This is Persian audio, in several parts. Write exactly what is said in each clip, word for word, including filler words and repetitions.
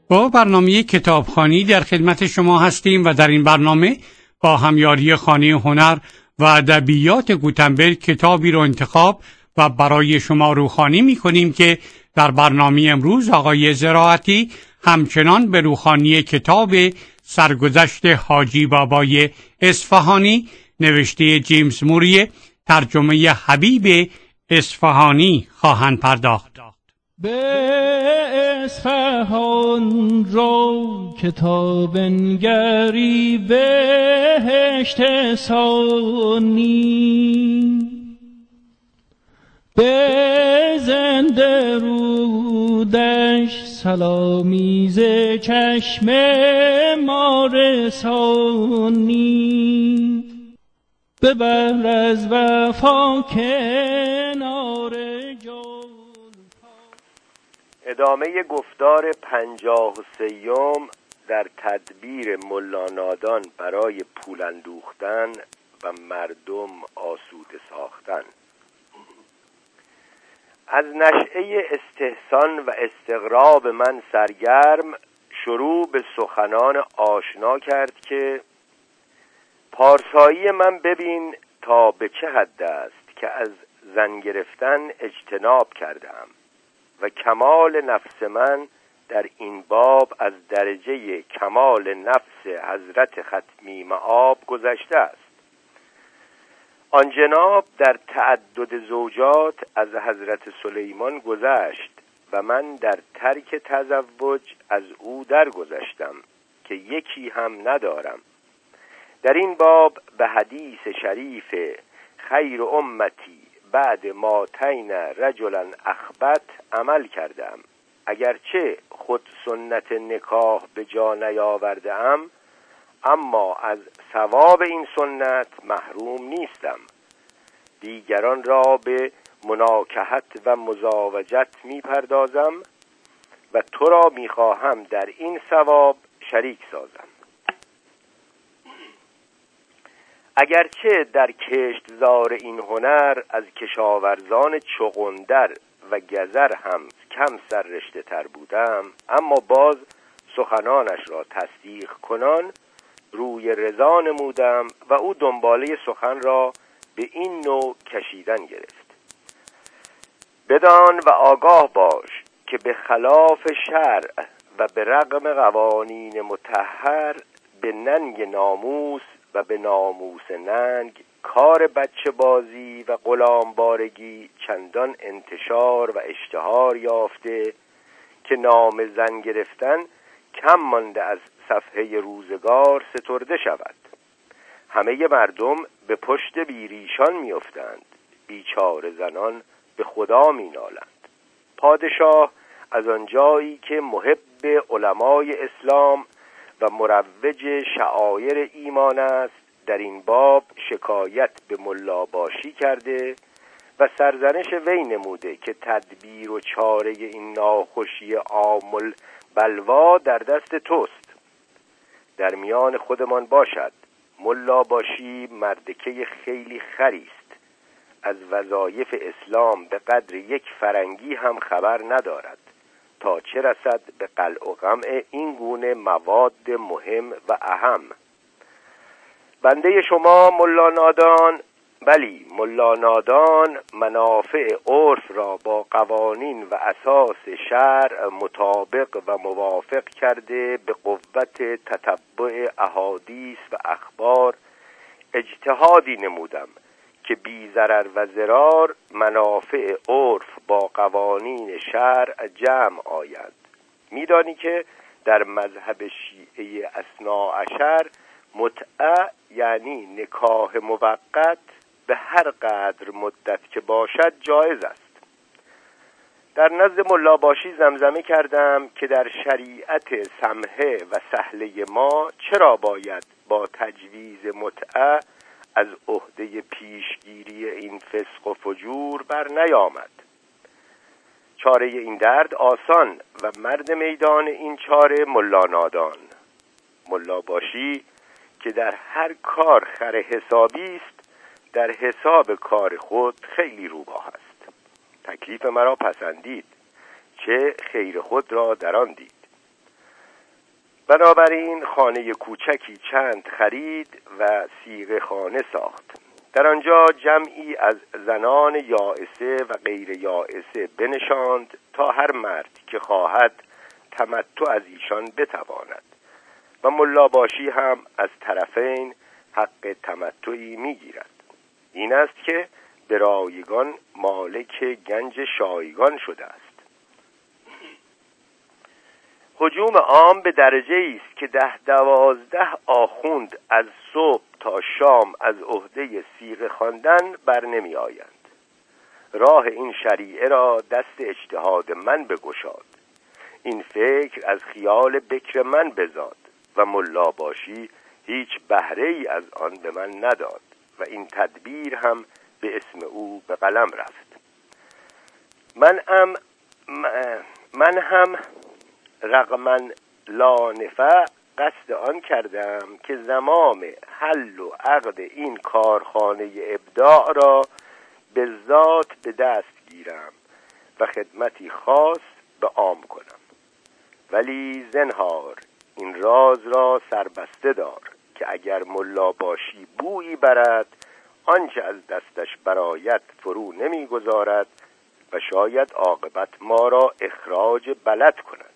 با برنامه کتابخوانی در خدمت شما هستیم و در این برنامه با همیاری خانه هنر و ادبیات گوتنبرگ کتابی رو انتخاب و برای شما روخوانی می کنیم که در برنامه امروز آقای زراعتی همچنان به روخوانی کتاب سرگذشت حاجی بابای اصفهانی نوشته جیمز موری ترجمه حبیب اصفهانی خواهند پرداخت. به اصفهان رو کتاب نگری بهشت ثانی، به زنده رودش سلامی ز چشم ما رسانی، ببر از وفا کنار جان. ادامه گفتار پنجاه و سیوم در تدبیر ملا نادان برای پول اندوختن و مردم آسوده ساختن. از نشأه استحسان و استغراب من سرگرم شروع به سخنان آشنا کرد که پارسایی من ببین تا به چه حد است که از زن گرفتن اجتناب کردم و کمال نفس من در این باب از درجه کمال نفس حضرت ختمی مآب گذشته است. آن جناب در تعدد زوجات از حضرت سلیمان گذشت و من در ترک تزوج از او درگذشتم که یکی هم ندارم. در این باب به حدیث شریف خیر امتی بعد ما تین رجلا اخبت عمل کردم، اگرچه خود سنت نکاح به جا نیاوردم، اما از ثواب این سنت محروم نیستم. دیگران را به مناکحت و مزاوجت می پردازم و تو را می خواهم در این ثواب شریک سازم. اگرچه در کشتزار این هنر از کشاورزان چغندر و گزر هم کم سررشته تر بودم، اما باز سخنانش را تصدیق کنان روی رضا نمودم و او دنباله سخن را به این نوع کشیدن گرفت. بدان و آگاه باش که به خلاف شرع و به رغم قوانین مطهر به ننگ ناموس و به ناموس ننگ کار بچه بازی و غلام بارگی چندان انتشار و اشتهار یافته که نام زن گرفتن کم مانده از صفحه روزگار سترده شود. همه مردم به پشت بیریشان میافتند، بیچاره زنان به خدا مینالند. پادشاه از آنجایی که محب علمای اسلام و مروج شعائر ایمان است در این باب شکایت به ملا باشی کرده و سرزنش وی نموده که تدبیر و چاره این ناخوشی عامل بلوا در دست توست. در میان خودمان باشد ملا باشی مردکه خیلی خریست، از وظایف اسلام به قدر یک فرنگی هم خبر ندارد تا چه رسد به قلع و قمع این گونه مواد مهم و اهم. بنده شما ملا نادان، بلی ملا نادان، منافع عرف را با قوانین و اساس شرع مطابق و موافق کرده به قوت تتبع احادیث و اخبار اجتهادی نمودم که بی ضرر و ضرار منافع عرف با قوانین شرع جمع آید. میدانی که در مذهب شیعه اثنا عشر متعه یعنی نکاح موقت به هر قدر مدت که باشد جایز است. در نزد ملا باشی زمزمه کردم که در شریعت سمحه و سهله ما چرا باید با تجویز متعه از عهده پیشگیری این فسق و فجور بر نیامد. چاره این درد آسان و مرد میدان این چاره ملا نادان. ملا باشی که در هر کار خر حسابی است، در حساب کار خود خیلی روباه است. تکلیف مرا پسندید، چه خیر خود را در آن دید. بنابراین خانه کوچکی چند خرید و صیغه خانه ساخت. در آنجا جمعی از زنان یائسه و غیر یائسه بنشاند تا هر مرد که خواهد تمتع از ایشان بتواند و ملاباشی هم از طرفین حق تمتعی میگیرد. این است که به رایگان مالک گنج شایگان شده است. هجوم عام به درجه است که ده دوازده آخوند از صبح تا شام از عهده صیغه خواندن بر نمی آیند. راه این شریعه را دست اجتهاد من بگشاد، این فکر از خیال بکر من بزاد و ملا باشی هیچ بهره ای از آن به من نداد و این تدبیر هم به اسم او به قلم رفت. من هم من هم رغم لا نفع قصد آن کردم که زمام حل و عقد این کارخانه ابداع را به ذات به دست گیرم و خدمتی خاص به عام کنم، ولی زنهار این راز را سربسته دار که اگر ملا باشی بویی برد آنچه از دستش برآید فرو نمیگذارد و شاید عاقبت ما را اخراج بلد کند.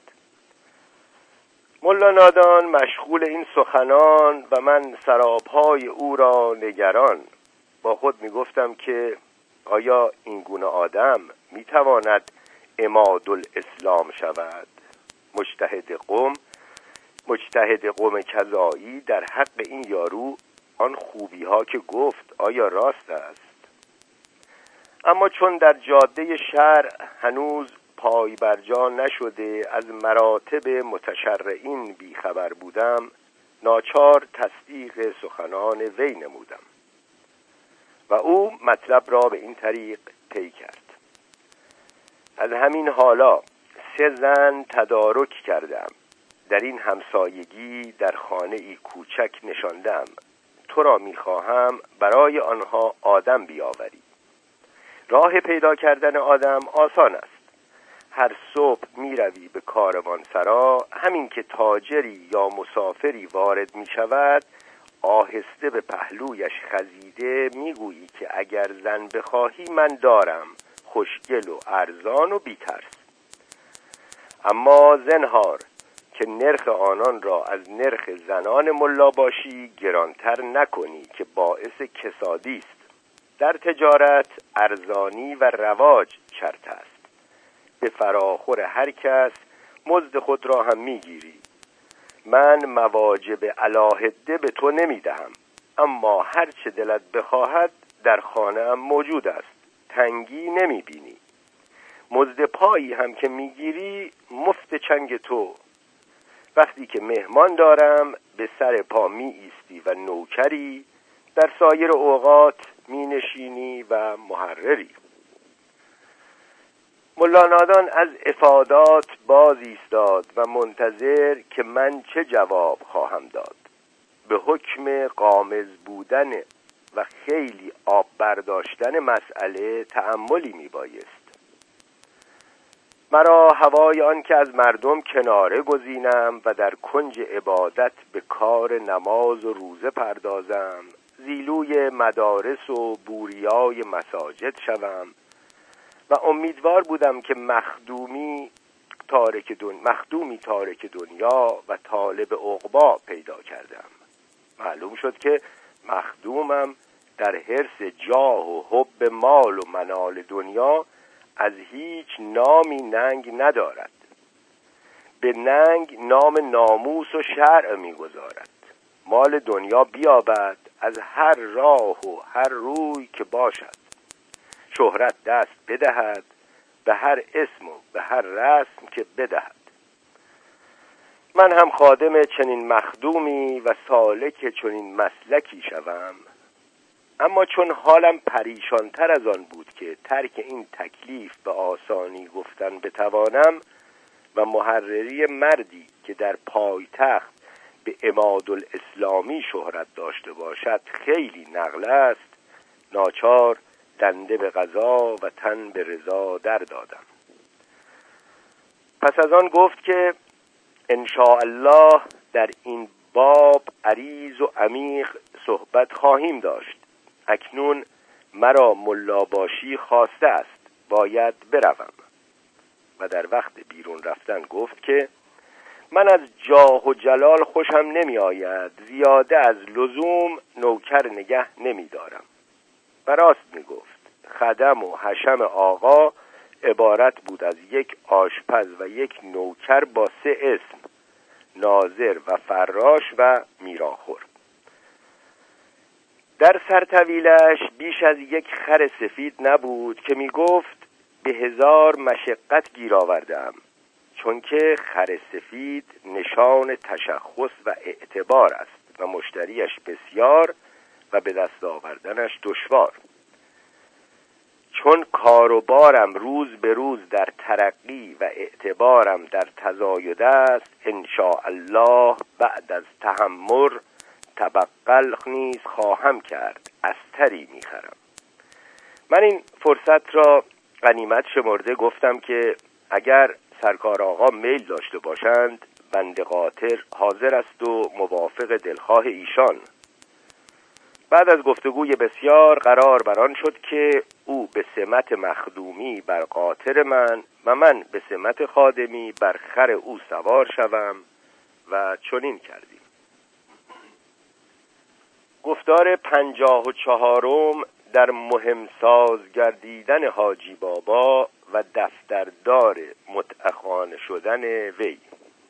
ملا نادان مشغول این سخنان و من سراپای او را نگران با خود می گفتم که آیا این گونه آدم می تواند عمادالاسلام شود؟ مجتهد قوم مجتهد قوم کذایی در حق این یارو آن خوبی ها که گفت آیا راست است؟ اما چون در جاده شرع هنوز پای برجا نشده از مراتب متشرعین بیخبر بودم، ناچار تصدیق سخنان وی نمودم و او مطلب را به این طریق طی کرد. از همین حالا سه زن تدارک کردم، در این همسایگی در خانه ای کوچک نشاندم، تو را میخواهم برای آنها آدم بیاوری. راه پیدا کردن آدم آسان است. هر صبح می روی به کاروانسرا، همین که تاجری یا مسافری وارد می شود آهسته به پهلویش خزیده می گویی که اگر زن بخواهی من دارم، خوشگل و ارزان و بی‌ترس. اما زنهار که نرخ آنان را از نرخ زنان ملا باشی گرانتر نکنی که باعث کسادی است. در تجارت ارزانی و رواج شرط است. به فراخور هر کس مزد خود را هم میگیری. من مواجب علاهده به تو نمیدهم، اما هر چه دلت بخواهد در خانه هم موجود است، تنگی نمیبینی. مزد پایی هم که میگیری مفت چنگ تو. وقتی که مهمان دارم به سر پا می ایستی و نوکری، در سایر اوقات می نشینی و محرری. ملا نادان از افادات باز ایستاد و منتظر که من چه جواب خواهم داد. به حکم غامض بودن و خیلی آب برداشتن مسئله تأملی می بایست. مرا هوای آن که از مردم کناره گزینم و در کنج عبادت به کار نماز و روزه پردازم، زیلوی مدارس و بوریای مساجد شوم و امیدوار بودم که مخدومی تارک دنیا مخدومی تارک دنیا و طالب عقبا پیدا کردم. معلوم شد که مخدومم در حرص جاه و حب مال و منال دنیا از هیچ نامی ننگ ندارد. به ننگ نام ناموس و شرع می‌گذارد. مال دنیا بیابد از هر راه و هر روی که باشد. شهرت دست بدهد به هر اسم و به هر رسم که بدهد. من هم خادم چنین مخدومی و سالک چنین مسلکی شوم. اما چون حالم پریشانتر از آن بود که ترک این تکلیف به آسانی گفتن بتوانم و محرری مردی که در پایتخت به عمادالاسلامی شهرت داشته باشد خیلی نقل است، ناچار دنده به قضا و تن به رضا در دادم. پس از آن گفت که ان شاء الله در این باب عریض و عمیق صحبت خواهیم داشت. اکنون مرا ملاباشی خواسته است، باید بروم. و در وقت بیرون رفتن گفت که من از جاه و جلال خوشم نمی آید، زیاده از لزوم نوکر نگه نمی دارم. و راست می گفت. خدم و حشم آقا عبارت بود از یک آشپز و یک نوکر با سه اسم: ناظر و فراش و میراخور. در سرطویلش بیش از یک خر سفید نبود که می گفت به هزار مشقت گیر آوردم، چون که خر سفید نشان تشخص و اعتبار است و مشتریش بسیار و به دست آوردنش دشوار. چون کار و بارم روز به روز در ترقی و اعتبارم در تزاید است، ان شاء الله بعد از تحمر تبقلق نیز خواهم کرد، استری میخرم. من این فرصت را غنیمت شمرده گفتم که اگر سرکار آقا میل داشته باشند بنده قاطر حاضر است و موافق دلخواه ایشان. بعد از گفتگوی بسیار قرار بر آن شد که او به سمت مخدومی بر قاطر من و من به سمت خادمی بر خر او سوار شوم و چنین کردیم. گفتار پنجاه و چهارم در مهم ساز گردیدن حاجی بابا و دفتردار متأخانه شدن وی.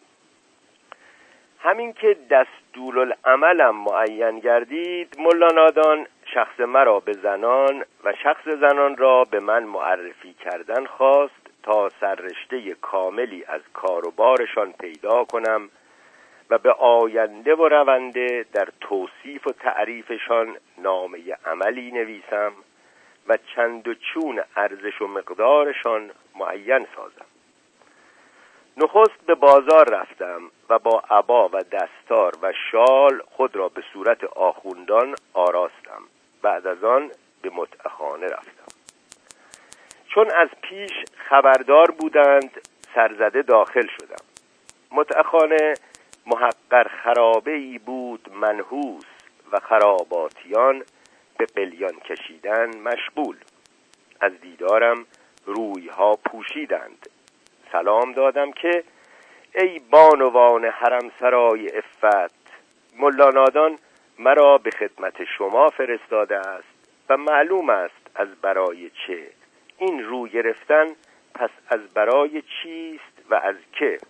همین که دستورالعملم معین گردید، ملا نادان شخص مرا به زنان و شخص زنان را به من معرفی کردن خواست تا سررشته کاملی از کار و بارشان پیدا کنم و به آینده و رونده در توصیف و تعریفشان نامه عملی نویسم و چند و چون ارزش و مقدارشان معین سازم. نخست به بازار رفتم و با عبا و دستار و شال خود را به صورت آخوندان آراستم. بعد از آن به متأخانه رفتم. چون از پیش خبردار بودند سرزده داخل شدم. متأخانه محقر خرابه‌ای بود منحوس و خراباتیان به قلیان کشیدن مشغول. از دیدارم رویها پوشیدند. سلام دادم که ای بانوان حرم سرای عفت، ملا نادان مرا به خدمت شما فرستاده است و معلوم است از برای چه. این رو گرفتن پس از برای چیست و از که؟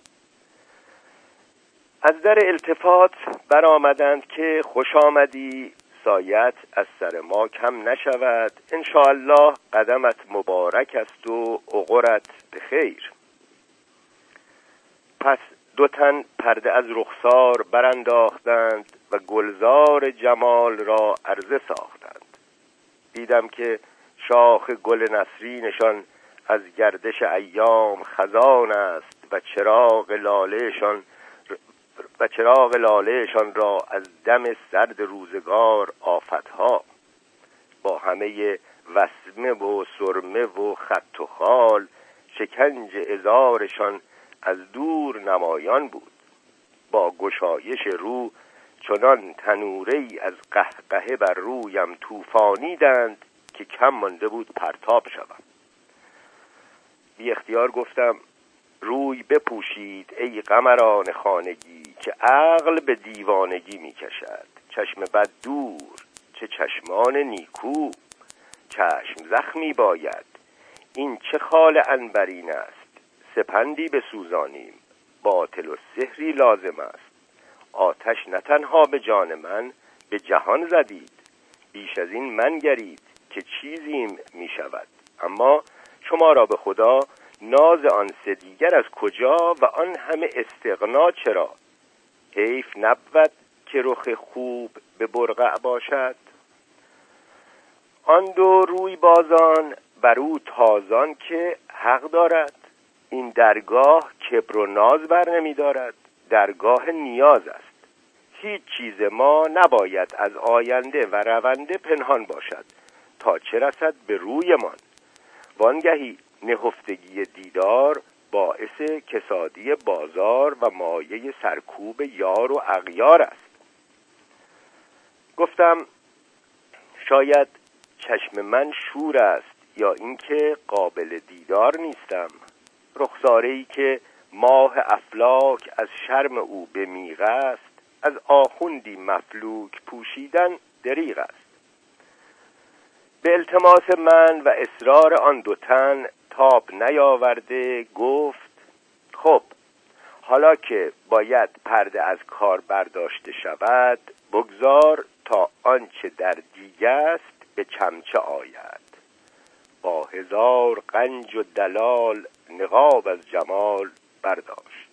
از در التفات برآمدند که خوش آمدی، سایت از سر ما کم نشود، ان شاء الله قدمت مبارک است و عقرت به خیر. پس دو تن پرده از رخسار برانداختند و گلزار جمال را عرضه ساختند. دیدم که شاخ گل نسرینشان از گردش ایام خزان است و چراغ لالهشان و چراغ لالهشان را از دم سرد روزگار آفتها. با همه وسمه و سرمه و خط و خال شکنج ازارشان از دور نمایان بود. با گشایش رو چنان تنوره‌ای از قهقهه بر رویم طوفانیدند که کم مانده بود پرتاب شوم. بی اختیار گفتم روی بپوشید ای قمران خانگی که عقل به دیوانگی می کشد. چشم بد دور، چه چشمان نیکو، چشم زخمی باید. این چه خال عنبرین است، سپندی بسوزانیم، باطل و سحری لازم است. آتش نه تنها به جان من، به جهان زدید. بیش از این منگرید که چیزیم می شود. اما شما را به خدا ناز آن سه دیگر از کجا و آن همه استغنا چرا؟ حیف نبود که رخ خوب به برقع باشد. آن دو روی بازان بر او تازان که حق دارد. این درگاه کبر و ناز بر نمی دارد، درگاه نیاز است. هیچ چیز ما نباید از آینده و رونده پنهان باشد تا چه رسد به رویمان. وانگهی نهفتگی دیدار باعث کسادی بازار و مایه سرکوب یار و اغیار است. گفتم شاید چشم من شور است یا اینکه قابل دیدار نیستم. رخساره‌ای که ماه افلاک از شرم او به میغ است، از آخوندی مفلوک پوشیدن دریغ است. به التماس من و اصرار آن دو تن تاب نیاورده گفت خب حالا که باید پرده از کار برداشته شود، بگذار تا آنچه در دیگ است به چمچه آید. با هزار غنج و دلال نقاب از جمال برداشت.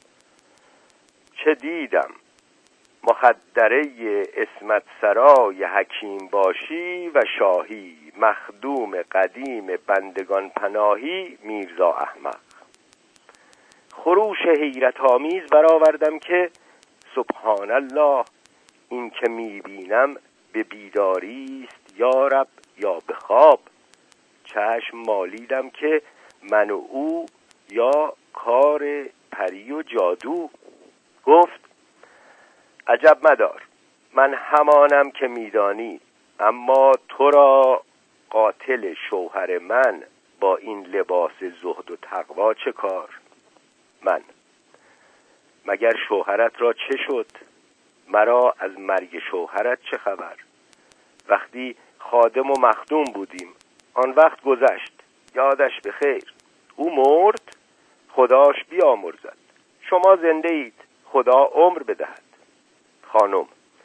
چه دیدم مخدره عصمت سرای حکیم باشی و شاهی، مخدوم قدیم بندگان پناهی میرزا احمق. خروش حیرت آمیز برآوردم که سبحان الله، این که میبینم به بیداری است یا رب یا به خواب. چشم مالیدم که من و او یا کار پری و جادو. گفت عجب مدار، من همانم که میدانی، اما تو را قاتل شوهر من با این لباس زهد و تقوا چه کار؟ من مگر شوهرت را چه شد؟ مرا از مرگ شوهرت چه خبر؟ وقتی خادم و مخدوم بودیم آن وقت گذشت، یادش بخیر. او مرد، خداش بیامرزد. شما زنده اید، خدا عمر بدهد. خانم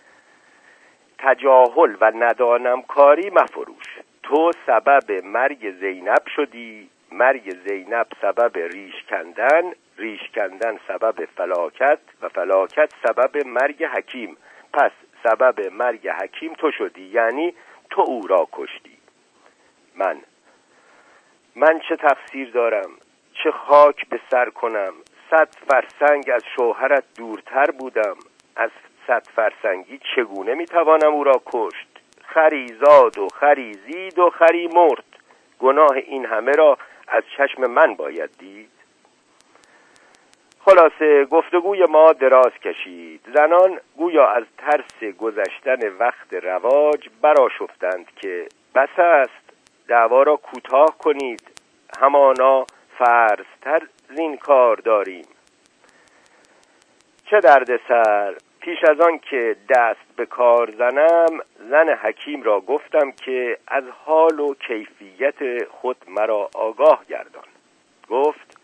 تجاهل و ندانم کاری مفروش. تو سبب مرگ زینب شدی، مرگ زینب سبب ریش کندن، ریش کندن سبب فلاکت و فلاکت سبب مرگ حکیم. پس سبب مرگ حکیم تو شدی، یعنی تو او را کشتی. من من چه تقصیر دارم؟ چه خاک به سر کنم؟ صد فرسنگ از شوهرت دورتر بودم. از صد فرسنگی چگونه میتوانم او را کشت؟ خری زاد و خری زید و خری مرد. گناه این همه را از چشم من باید دید. خلاصه گفتگوی ما دراز کشید. زنان گویا از ترس گذشتن وقت رواج برآشفتند که بس است، دعوا را کوتاه کنید، همانا فرض‌تر زین کار داریم. چه درد سر. پیش از آن که دست به کار زنم، زن حکیم را گفتم که از حال و کیفیت خود مرا آگاه گردان. گفت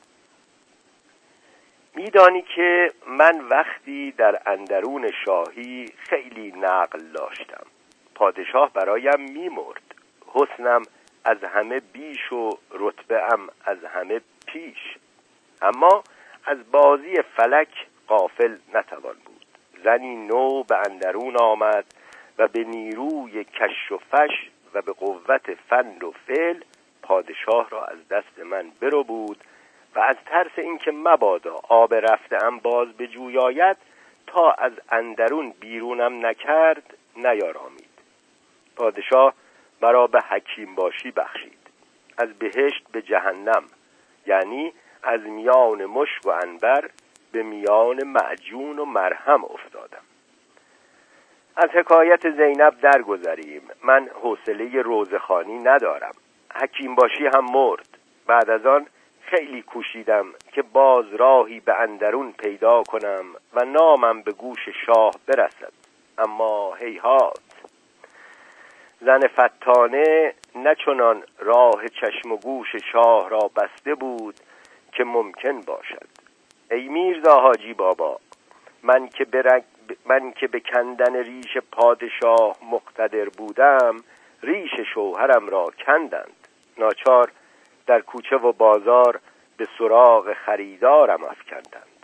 میدانی که من وقتی در اندرون شاهی خیلی نقل داشتم. پادشاه برایم میمرد، حسنم از همه بیش و رتبه‌ام از همه پیش، اما از بازی فلک غافل نتوان بود. زنی نو به اندرون آمد و به نیروی کش و فش و به قوت فن و فعل پادشاه را از دست من برو بود و از ترس اینکه مبادا آب رفته ام باز به جوی آید، تا از اندرون بیرونم نکرد نیارامید. پادشاه مرا به حکیم باشی بخشید. از بهشت به جهنم، یعنی از میان مشک و عنبر به میان معجون و مرهم افتادم. از حکایت زینب درگذریم. من حوصله روزخوانی ندارم. حکیم باشی هم مرد. بعد از آن خیلی کوشیدم که باز راهی به اندرون پیدا کنم و نامم به گوش شاه برسد، اما هیهات. زن فتانه نه چنان راه چشم و گوش شاه را بسته بود که ممکن باشد. ای میرزا حاجی بابا، من که برنگ من که به کندن ریش پادشاه مقتدر بودم، ریش شوهرم را کندند. ناچار در کوچه و بازار به سراغ خریدارم افکندند.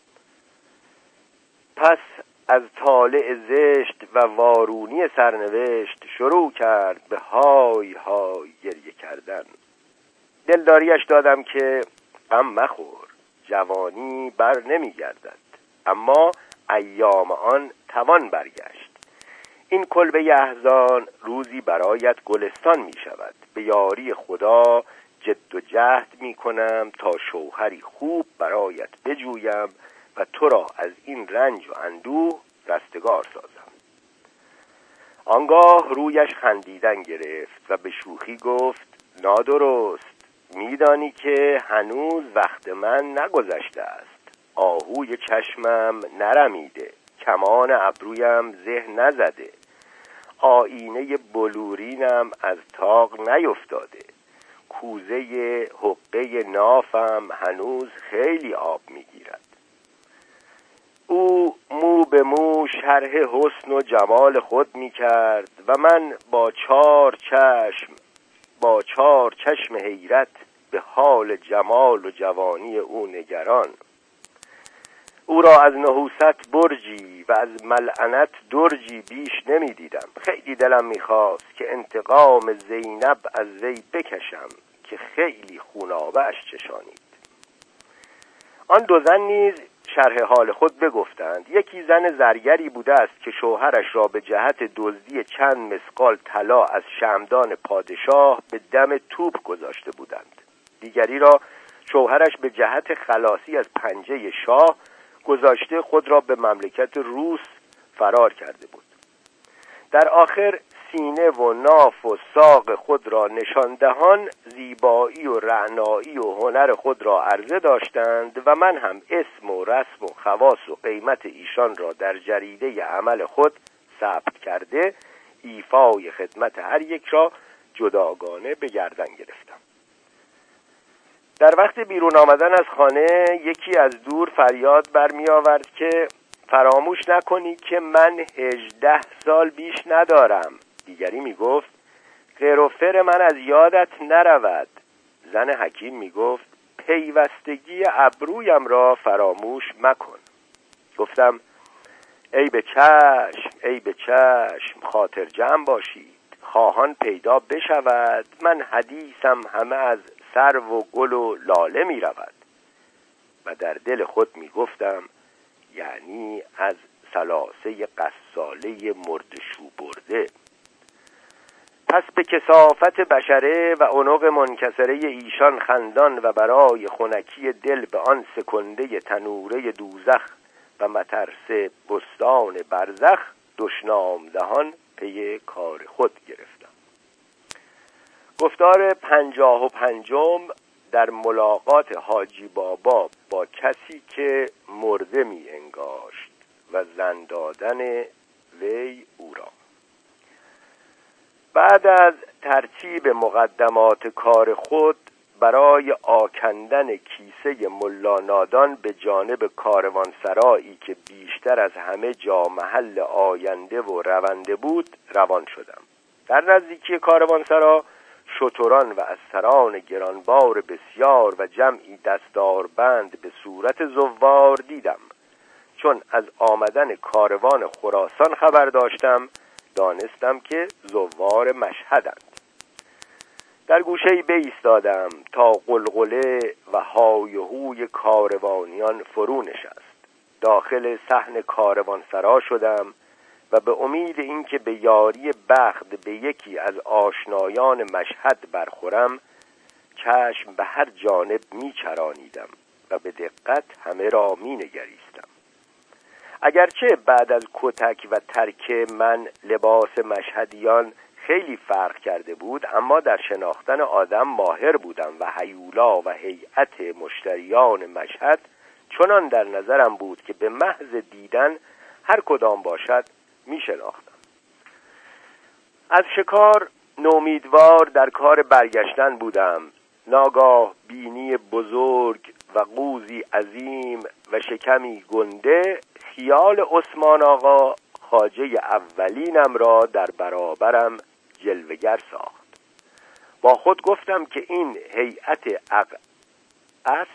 پس از طالع زشت و وارونی سرنوشت شروع کرد به های های گریه کردن. دلداریش دادم که غم مخور، جوانی بر نمی گردد، اما ایام آن توان برگشت. این کلبه احزان روزی برایت گلستان می شود. به یاری خدا جد و جهد می کنم تا شوهری خوب برایت بجویم و تو را از این رنج و اندوه رستگار سازم. آنگاه رویش خندیدن گرفت و به شوخی گفت نادرست، میدانی که هنوز وقت من نگذشته است. آهوی چشمم نرمیده، کمان ابرویم زه نزده، آینه بلورینم از طاق نیفتاده، کوزه حقه نافم هنوز خیلی آب میگیرد. او مو به مو شرح حسن و جمال خود می کرد و من با چار چشم با چار چشم حیرت به حال جمال و جوانی او نگران. او را از نحوست برجی و از ملعنت درجی بیش نمی دیدم. خیلی دلم می خواست که انتقام زینب از وی بکشم که خیلی خونابه اش چشانید. آن دو زن نیز شرح حال خود بگفتند. یکی زن زرگری بوده است که شوهرش را به جهت دزدی چند مسقال طلا از شمعدان پادشاه به دم توپ گذاشته بودند. دیگری را شوهرش به جهت خلاصی از پنجه شاه گذاشته خود را به مملکت روس فرار کرده بود. در آخر سینه و ناف و ساق خود را نشان دهان زیبایی و رعنایی و هنر خود را عرضه داشتند و من هم اسم و رسم و خواص و قیمت ایشان را در جریده عمل خود ثبت کرده ایفای خدمت هر یک را جداگانه به گردن گرفتم. در وقت بیرون آمدن از خانه یکی از دور فریاد برمی آورد که فراموش نکنی که من هجده سال بیش ندارم. دیگری می گفت خیر و فر من از یادت نرود. زن حکیم می گفت پیوستگی ابرویم را فراموش مکن. گفتم ای به چشم ای به چشم، خاطر جمع باشید، خواهان پیدا بشود من حدیثم همه از سرو و گل و لاله می رود. و در دل خود می گفتم یعنی از سلاسه قصاله مردشو برده. پس به کثافت بشره و عنق منکسره ایشان خندان و برای خنکی دل به آن سکنده تنوره دوزخ و مترس بستان برزخ دشنام دهان پی کار خود گرفتم. گفتار پنجاه و پنجم در ملاقات حاجی بابا با کسی که مرده می انگاشت و زن دادن وی او را. بعد از ترتیب مقدمات کار خود برای آکندن کیسه ملا نادان به جانب کاروانسرایی که بیشتر از همه جا محل آینده و رونده بود روان شدم. در نزدیکی کاروانسرا شتران و استران گرانبار بسیار و جمعی دستاربند به صورت زوار دیدم. چون از آمدن کاروان خراسان خبر داشتم دانستم که زوار مشهدند. در گوشه‌ای بایستادم تا قلقله و های و هوی کاروانیان فرو نشست. داخل صحن کاروانسرا شدم و به امید اینکه به یاری بخت به یکی از آشنایان مشهد برخورم چشم به هر جانب میچرانیدم و به دقت همه را مینگریستم. اگرچه بعد از کتک و ترک من لباس مشهدیان خیلی فرق کرده بود، اما در شناختن آدم ماهر بودم و هیولا و هیئت مشتریان مشهد چنان در نظرم بود که به محض دیدن هر کدام باشد می شناختم. از شکار نومیدوار در کار برگشتن بودم. ناگاه بینی بزرگ و قوزی عظیم و شکمی گنده خیال عثمان آقا خواجه اولینم را در برابرم جلوگر ساخت. با خود گفتم که این هیئت اقعس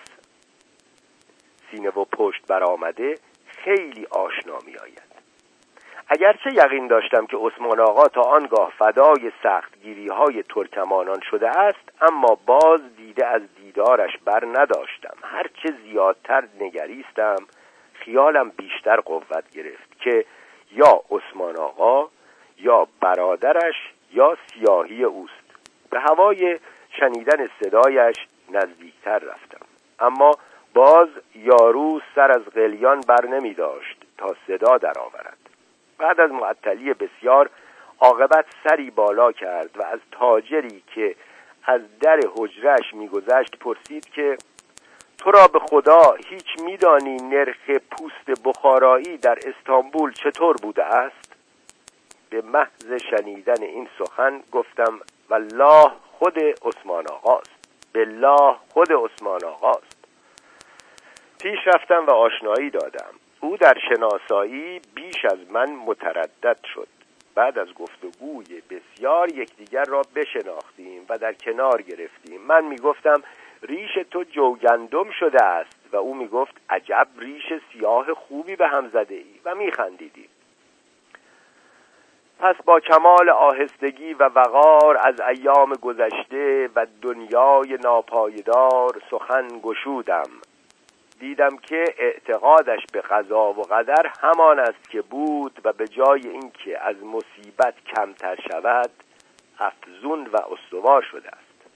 سینه و پشت برآمده خیلی آشنا می آید. اگرچه یقین داشتم که عثمان آقا تا آنگاه فدای سختگیری های ترکمانان شده است، اما باز دیده از دیدارش بر نداشتم. هرچه زیادتر نگریستم خیالم بیشتر قوت گرفت که یا عثمان آقا یا برادرش یا سیاهی اوست. به هوای شنیدن صدایش نزدیکتر رفتم، اما باز یارو سر از قلیان بر نمی داشت تا صدا در آورد. بعد از معطلی بسیار عاقبت سری بالا کرد و از تاجری که از در حجرش میگذشت پرسید که تو را به خدا هیچ میدانی نرخ پوست بخارایی در استانبول چطور بوده است؟ به محض شنیدن این سخن گفتم والله خود عثمان آقاست، بالله خود عثمان آقاست. پیش رفتم و آشنایی دادم. او در شناسایی بیش از من متردد شد. بعد از گفتگوی بسیار یکدیگر را بشناختیم و در کنار گرفتیم. من میگفتم ریش تو جوگندم شده است و او میگفت عجب ریش سیاه خوبی به هم زده ای و میخندیدیم. پس با کمال آهستگی و وقار از ایام گذشته و دنیای ناپایدار سخن گشودم. دیدم که اعتقادش به قضا و قدر همان است که بود و به جای اینکه از مصیبت کمتر شود افزون و استوار شده است.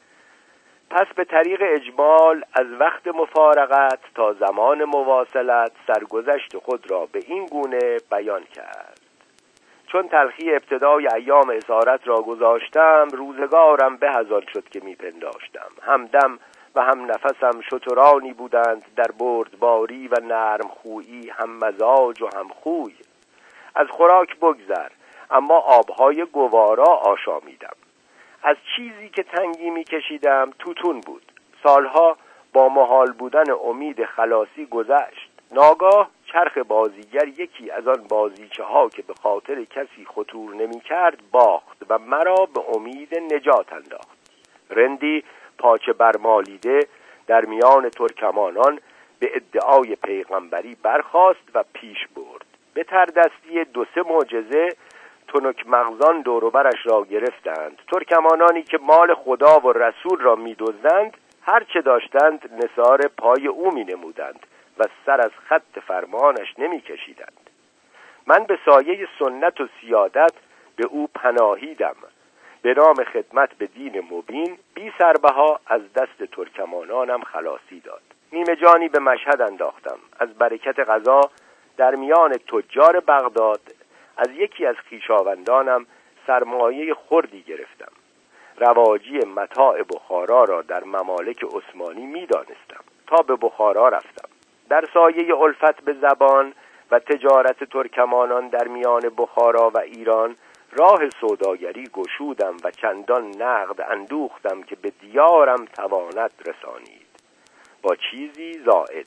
پس به طریق اجمال از وقت مفارقت تا زمان مواصلت سرگذشت خود را به این گونه بیان کرد. چون تلخی ابتدای ایام اسارت را گذاشتم روزگارم به از آن شد که میپنداشتم. همدم و هم نفسم شترانی بودند در بردباری و نرم خویی، هم مزاج و هم خوی. از خوراک بگذر، اما آبهای گوارا آشامیدم. از چیزی که تنگی میکشیدم توتون بود. سالها با محال بودن امید خلاصی گذشت. ناگاه چرخ بازیگر یکی از آن بازیچه ها که به خاطر کسی خطور نمی کرد باخت و مرا به امید نجات انداخت. رندی پاچه برمالیده در میان ترکمانان به ادعای پیغمبری برخاست و پیش برد. به تردستی دو سه معجزه تنک مغزان دوروبرش را گرفتند. ترکمانانی که مال خدا و رسول را می دزدند هر چه داشتند نثار پای او می نمودند و سر از خط فرمانش نمی کشیدند. من به سایه سنت و سیادت به او پناهیدم. به نام خدمت به دین مبین بی سربها از دست ترکمانانم خلاصی داد. نیمه جانی به مشهد انداختم. از برکت قضا در میان تجار بغداد از یکی از خویشاوندانم سرمایه خردی گرفتم. رواجی متاع بخارا را در ممالک عثمانی می دانستم. تا به بخارا رفتم. در سایه الفت به زبان و تجارت ترکمانان در میان بخارا و ایران راه سوداگری گشودم و چندان نقد اندوختم که به دیارم تواند رسانید با چیزی زائد.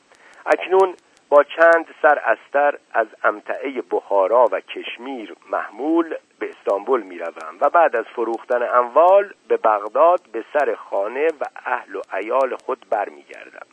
اکنون با چند سر استر از امتعه بخارا و کشمیر محمول به استانبول می روم و بعد از فروختن اموال به بغداد به سر خانه و اهل و عیال خود بر می گردم.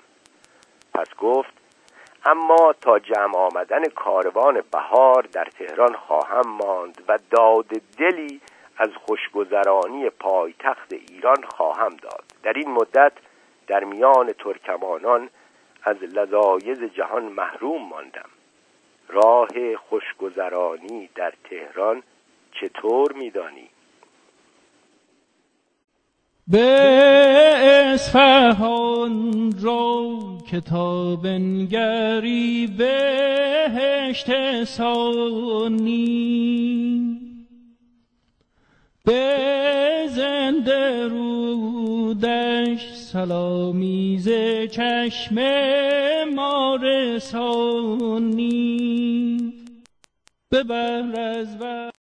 پس گفت اما تا جمع آمدن کاروان بهار در تهران خواهم ماند و داد دلی از خوشگذرانی پایتخت ایران خواهم داد. در این مدت در میان ترکمانان از لذایذ جهان محروم ماندم. راه خوشگذرانی در تهران چطور می‌دانی؟ به اصفهان رو کتاب نگری بهشت ثانی، به زنده رودش سلامی ز چشم ما رسانی، ببر از